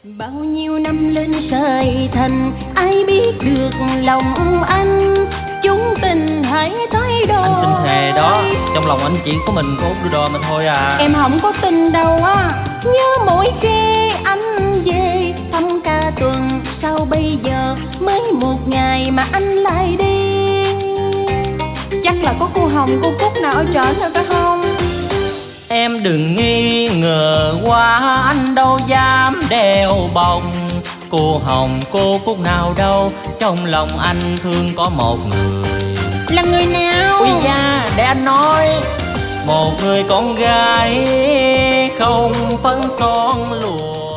Bao nhiêu năm lên trời thành, ai biết được lòng anh, chúng tình hãy thay đổi. Anh xin thề đó, trong lòng anh chỉ có mình có Út Đô mà thôi à. Em không có tin đâu á, nhớ mỗi khi anh về thăm cả tuần, sao bây giờ mới một ngày mà anh lại đi? Chắc là có cô Hồng cô Cúc nào ở trọ sao ta không? Em đừng nghi ngờ quá, anh đâu dám đeo bồng. Cô Hồng cô Cúc nào đâu, trong lòng anh thương có một người. Là người nào? Ui da, để anh nói. Một người con gái không phấn son lụa.